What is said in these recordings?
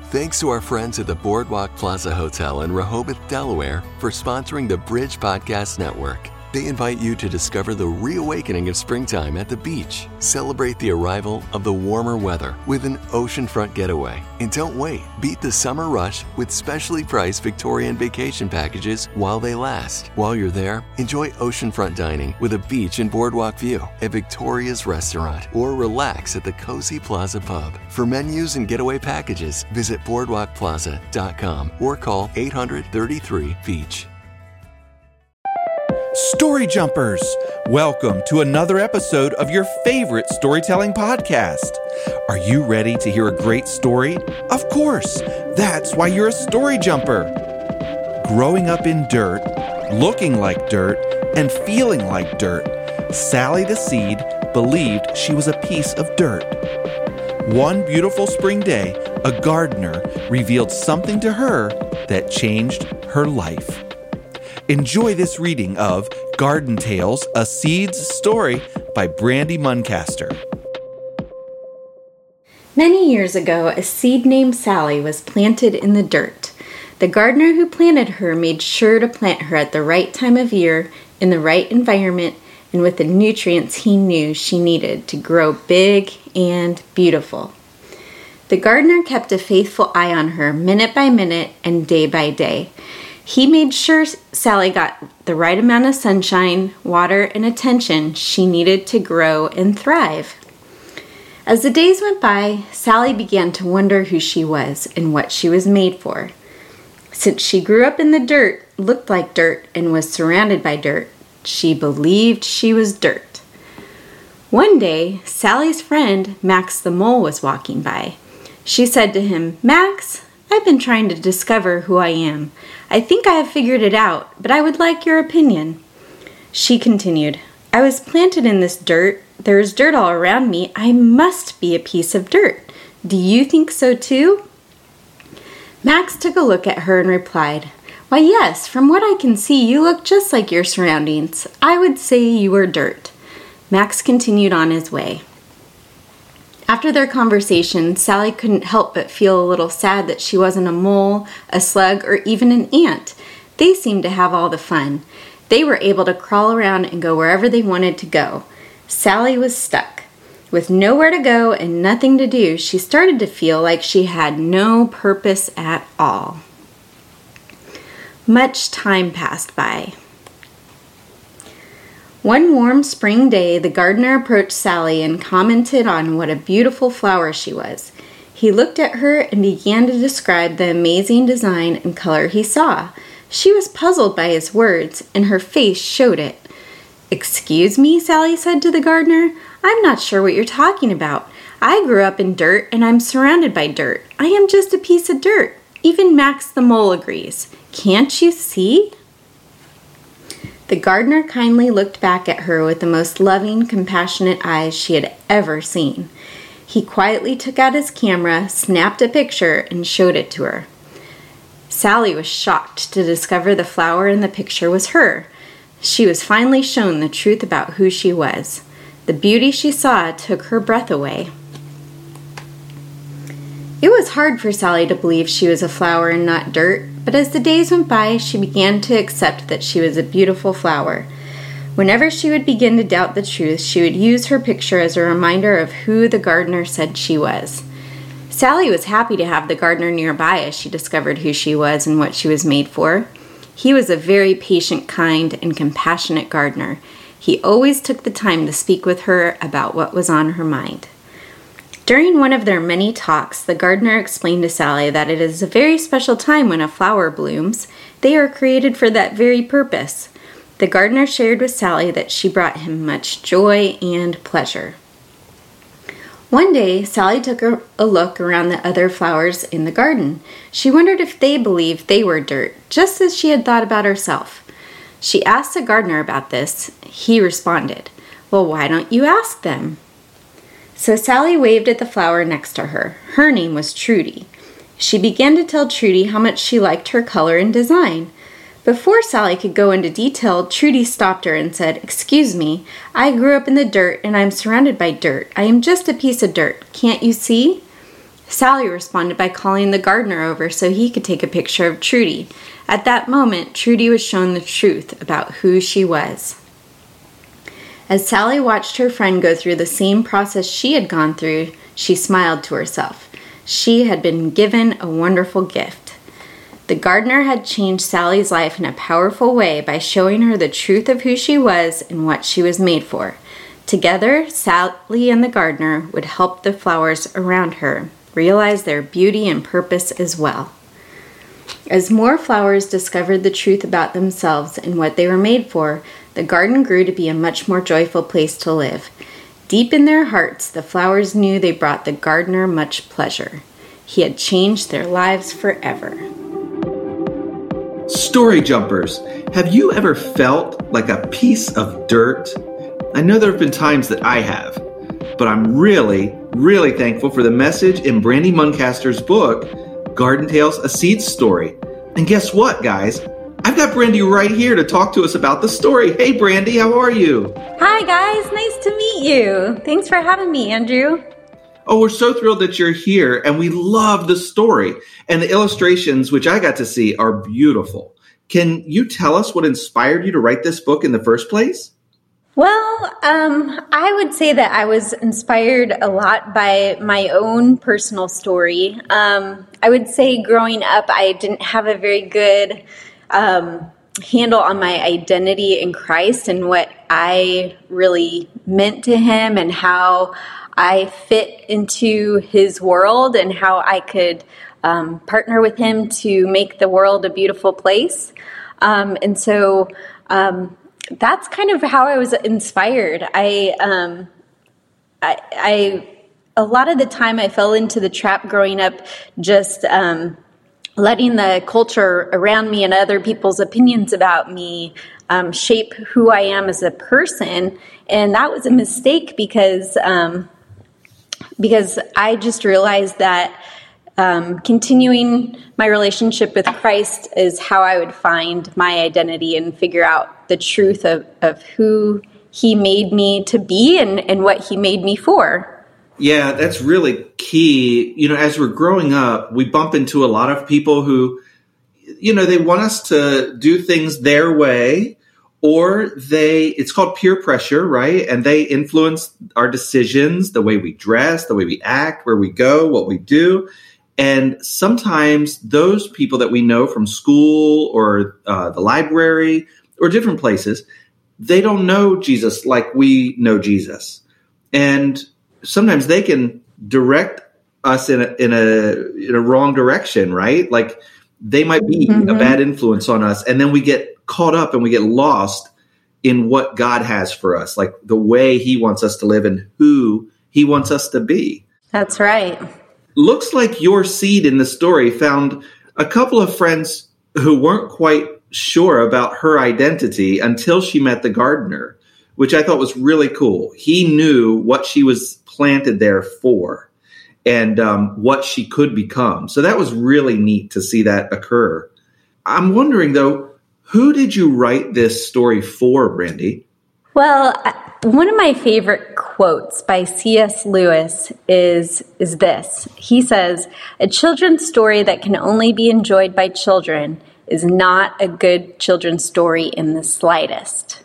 Thanks to our friends at the Boardwalk Plaza Hotel in Rehoboth, Delaware, for sponsoring the Bridge Podcast Network. They invite you to discover the reawakening of springtime at the beach. Celebrate the arrival of the warmer weather with an oceanfront getaway. And don't wait. Beat the summer rush with specially priced Victorian vacation packages while they last. While you're there, enjoy oceanfront dining with a beach and boardwalk view at Victoria's Restaurant, or relax at the Cozy Plaza Pub. For menus and getaway packages, visit boardwalkplaza.com or call 800-33-BEACH. Story Jumpers! Welcome to another episode of your favorite storytelling podcast. Are you ready to hear a great story? Of course! That's why you're a story jumper. Growing up in dirt, looking like dirt, and feeling like dirt, Sally the Seed believed she was a piece of dirt. One beautiful spring day, a gardener revealed something to her that changed her life. Enjoy this reading of Garden Tales, A Seed's Story by Brandy Muncaster. Many years ago, a seed named Sally was planted in the dirt. The gardener who planted her made sure to plant her at the right time of year, in the right environment, and with the nutrients he knew she needed to grow big and beautiful. The gardener kept a faithful eye on her minute by minute and day by day. He made sure Sally got the right amount of sunshine, water, and attention she needed to grow and thrive. As the days went by, Sally began to wonder who she was and what she was made for. Since she grew up in the dirt, looked like dirt, and was surrounded by dirt, she believed she was dirt. One day, Sally's friend, Max the Mole, was walking by. She said to him, "Max, I've been trying to discover who I am. I think I have figured it out, but I would like your opinion." She continued, "I was planted in this dirt. There is dirt all around me. I must be a piece of dirt. Do you think so too?" Max took a look at her and replied, "Why, yes, from what I can see, you look just like your surroundings. I would say you are dirt." Max continued on his way. After their conversation, Sally couldn't help but feel a little sad that she wasn't a mole, a slug, or even an ant. They seemed to have all the fun. They were able to crawl around and go wherever they wanted to go. Sally was stuck. With nowhere to go and nothing to do, she started to feel like she had no purpose at all. Much time passed by. One warm spring day, the gardener approached Sally and commented on what a beautiful flower she was. He looked at her and began to describe the amazing design and color he saw. She was puzzled by his words, and her face showed it. "Excuse me," Sally said to the gardener. "I'm not sure what you're talking about. I grew up in dirt, and I'm surrounded by dirt. I am just a piece of dirt. Even Max the Mole agrees. Can't you see?" The gardener kindly looked back at her with the most loving, compassionate eyes she had ever seen. He quietly took out his camera, snapped a picture, and showed it to her. Sally was shocked to discover the flower in the picture was her. She was finally shown the truth about who she was. The beauty she saw took her breath away. It was hard for Sally to believe she was a flower and not dirt, but as the days went by, she began to accept that she was a beautiful flower. Whenever she would begin to doubt the truth, she would use her picture as a reminder of who the gardener said she was. Sally was happy to have the gardener nearby as she discovered who she was and what she was made for. He was a very patient, kind, and compassionate gardener. He always took the time to speak with her about what was on her mind. During one of their many talks, the gardener explained to Sally that it is a very special time when a flower blooms. They are created for that very purpose. The gardener shared with Sally that she brought him much joy and pleasure. One day, Sally took a look around the other flowers in the garden. She wondered if they believed they were dirt, just as she had thought about herself. She asked the gardener about this. He responded, "Well, why don't you ask them?" So Sally waved at the flower next to her. Her name was Trudy. She began to tell Trudy how much she liked her color and design. Before Sally could go into detail, Trudy stopped her and said, "Excuse me, I grew up in the dirt and I'm surrounded by dirt. I am just a piece of dirt. Can't you see?" Sally responded by calling the gardener over so he could take a picture of Trudy. At that moment, Trudy was shown the truth about who she was. As Sally watched her friend go through the same process she had gone through, she smiled to herself. She had been given a wonderful gift. The gardener had changed Sally's life in a powerful way by showing her the truth of who she was and what she was made for. Together, Sally and the gardener would help the flowers around her realize their beauty and purpose as well. As more flowers discovered the truth about themselves and what they were made for, the garden grew to be a much more joyful place to live. Deep in their hearts, the flowers knew they brought the gardener much pleasure. He had changed their lives forever. Story jumpers, have you ever felt like a piece of dirt? I know there have been times that I have, but I'm really thankful for the message in Brandy Muncaster's book, Garden Tales, A Seed Story. And guess what, guys? I've got Brandy right here to talk to us about the story. Hey, Brandy, how are you? Hi, guys. Nice to meet you. Thanks for having me, Andrew. Oh, we're so thrilled that you're here, and we love the story. And the illustrations, which I got to see, are beautiful. Can you tell us what inspired you to write this book in the first place? Well, I would say that I was inspired a lot by my own personal story. I would say growing up, I didn't have a very good handle on my identity in Christ and what I really meant to Him and how I fit into His world and how I could partner with Him to make the world a beautiful place. And so that's kind of how I was inspired. I a lot of the time I fell into the trap growing up, just letting the culture around me and other people's opinions about me shape who I am as a person, and that was a mistake because I just realized that continuing my relationship with Christ is how I would find my identity and figure out the truth of who He made me to be and what He made me for. Yeah, that's really key. You know, as we're growing up, we bump into a lot of people who, you know, they want us to do things their way, or it's called peer pressure, right? And they influence our decisions, the way we dress, the way we act, where we go, what we do. And sometimes those people that we know from school or the library or different places, they don't know Jesus like we know Jesus. And sometimes they can direct us in a wrong direction, right? Like they might be a bad influence on us. And then we get caught up and we get lost in what God has for us, like the way He wants us to live and who He wants us to be. That's right. Looks like your seed in the story found a couple of friends who weren't quite sure about her identity until she met the gardener, which I thought was really cool. He knew what she was planted there for and what she could become. So that was really neat to see that occur. I'm wondering, though, who did you write this story for, Brandy? Well, one of my favorite quotes by C.S. Lewis is this. He says, "A children's story that can only be enjoyed by children is not a good children's story in the slightest."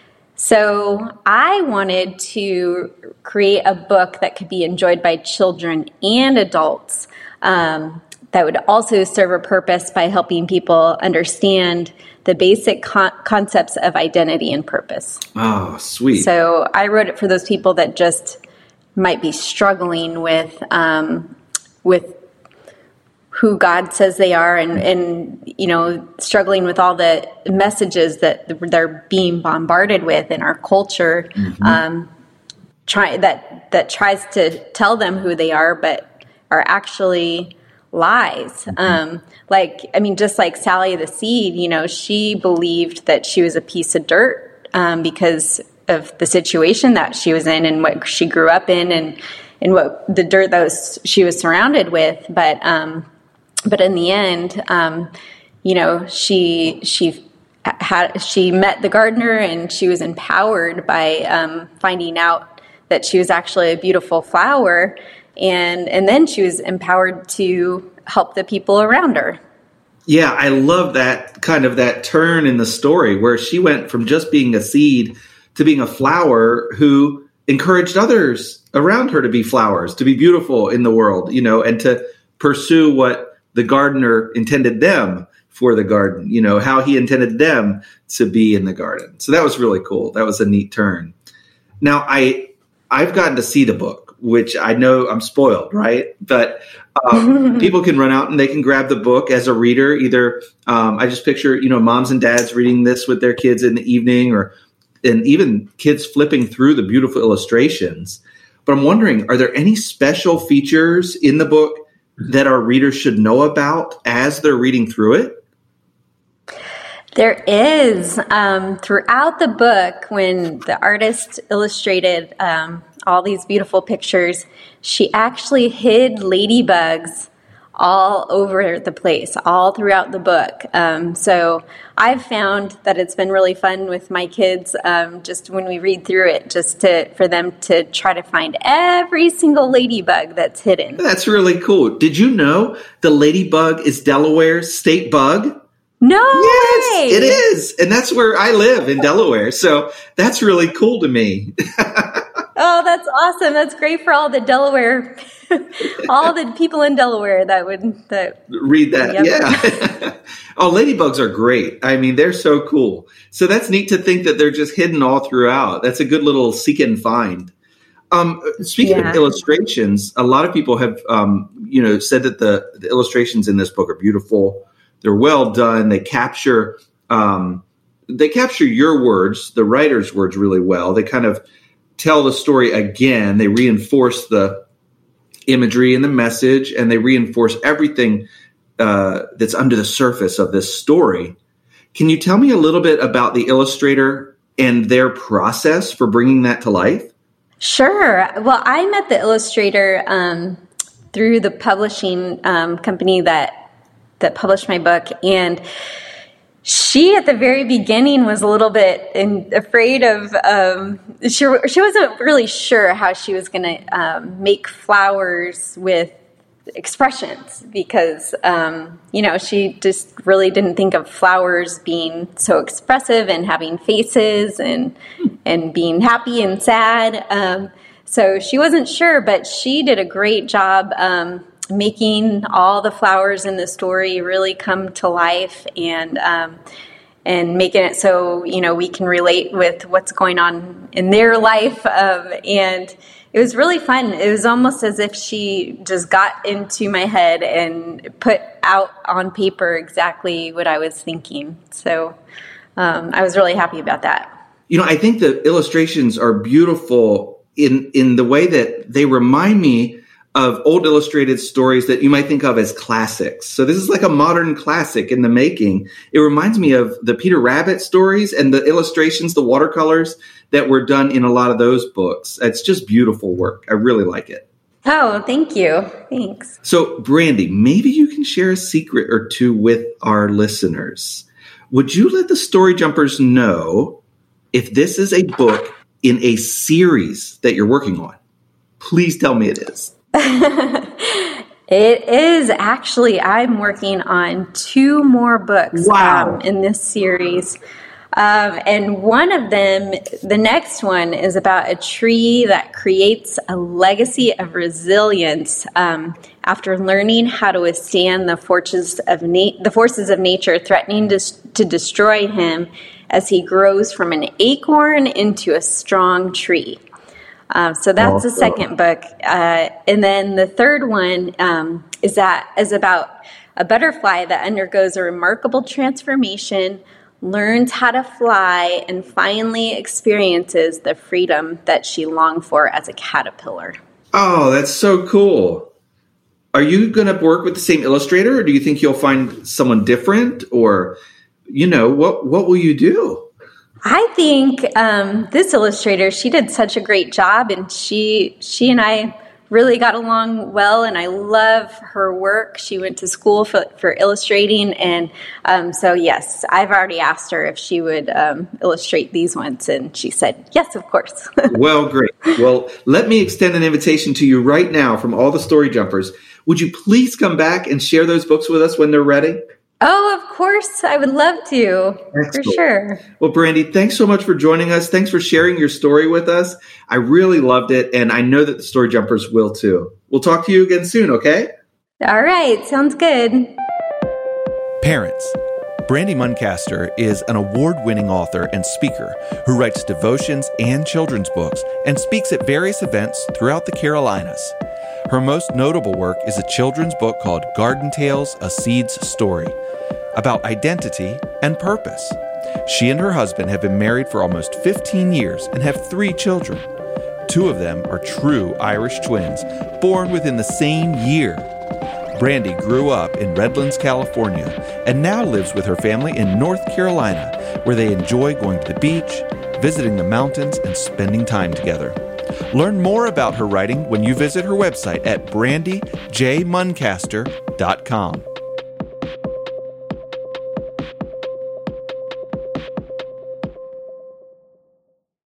So I wanted to create a book that could be enjoyed by children and adults that would also serve a purpose by helping people understand the basic concepts of identity and purpose. Oh, sweet. So I wrote it for those people that just might be struggling with who God says they are and you know, struggling with all the messages that they're being bombarded with in our culture, that tries to tell them who they are, but are actually lies. Just like Sally the seed, you know, she believed that she was a piece of dirt because of the situation that she was in and what she grew up in and what the dirt that she was surrounded with. But in the end, you know, she met the gardener and she was empowered by finding out that she was actually a beautiful flower. And then she was empowered to help the people around her. Yeah, I love that kind of that turn in the story where she went from just being a seed to being a flower who encouraged others around her to be flowers, to be beautiful in the world, and to pursue what the gardener intended them for the garden, how he intended them to be in the garden. So that was really cool. That was a neat turn. Now, I've gotten to see the book, which I know I'm spoiled, right? But people can run out and they can grab the book as a reader. Either I just picture, moms and dads reading this with their kids in the evening, and even kids flipping through the beautiful illustrations. But I'm wondering, are there any special features in the book that our readers should know about as they're reading through it? There is. Throughout the book, when the artist illustrated all these beautiful pictures, she actually hid ladybugs all over the place, all throughout the book. So I've found that it's been really fun with my kids, just when we read through it, for them to try to find every single ladybug that's hidden. That's really cool. Did you know the ladybug is Delaware's state bug? No way! Yes, it is. And that's where I live, in Delaware. So that's really cool to me. Oh, that's awesome. That's great for all the Delaware, all the people in Delaware that read that. Yep. Yeah. Oh, ladybugs are great. I mean, they're so cool. So that's neat to think that they're just hidden all throughout. That's a good little seek and find. Speaking of illustrations, a lot of people have, said that the illustrations in this book are beautiful. They're well done. They capture your words, the writer's words, really well. They kind of tell the story again. They reinforce the imagery and the message, and they reinforce everything that's under the surface of this story. Can you tell me a little bit about the illustrator and their process for bringing that to life? Sure. Well, I met the illustrator through the publishing company that published my book, and she at the very beginning was a little bit afraid of she wasn't really sure how she was going to make flowers with expressions, because she just really didn't think of flowers being so expressive and having faces and being happy and sad, so she wasn't sure, but she did a great job making all the flowers in the story really come to life, and making it so we can relate with what's going on in their life, and it was really fun. It was almost as if she just got into my head and put out on paper exactly what I was thinking. So I was really happy about that. I think the illustrations are beautiful in the way that they remind me of old illustrated stories that you might think of as classics. So this is like a modern classic in the making. It reminds me of the Peter Rabbit stories and the illustrations, the watercolors that were done in a lot of those books. It's just beautiful work. I really like it. Oh, thank you. Thanks. So, Brandy, maybe you can share a secret or two with our listeners. Would you let the Story Jumpers know if this is a book in a series that you're working on? Please tell me it is. It is actually. I'm working on 2 more books in this series. And one of them, the next one, is about a tree that creates a legacy of resilience after learning how to withstand the forces of nature threatening to destroy him as he grows from an acorn into a strong tree. So that's the second book. And then the third one is about a butterfly that undergoes a remarkable transformation, learns how to fly, and finally experiences the freedom that she longed for as a caterpillar. Oh, that's so cool. Are you going to work with the same illustrator, or do you think you'll find someone different? Or, what will you do? I think this illustrator, she did such a great job, and she and I really got along well, and I love her work. She went to school for illustrating, and so yes, I've already asked her if she would illustrate these ones, and she said yes, of course. Well, great. Well, let me extend an invitation to you right now from all the Story Jumpers. Would you please come back and share those books with us when they're ready? Oh, of course. I would love to. Excellent. For sure. Well, Brandy, thanks so much for joining us. Thanks for sharing your story with us. I really loved it, and I know that the Story Jumpers will too. We'll talk to you again soon, okay? All right. Sounds good. Parents, Brandy Muncaster is an award-winning author and speaker who writes devotions and children's books and speaks at various events throughout the Carolinas. Her most notable work is a children's book called Garden Tales, A Seed's Story, about identity and purpose. She and her husband have been married for almost 15 years and have 3 children. 2 of them are true Irish twins, born within the same year. Brandy grew up in Redlands, California, and now lives with her family in North Carolina, where they enjoy going to the beach, visiting the mountains, and spending time together. Learn more about her writing when you visit her website at brandyjmuncaster.com.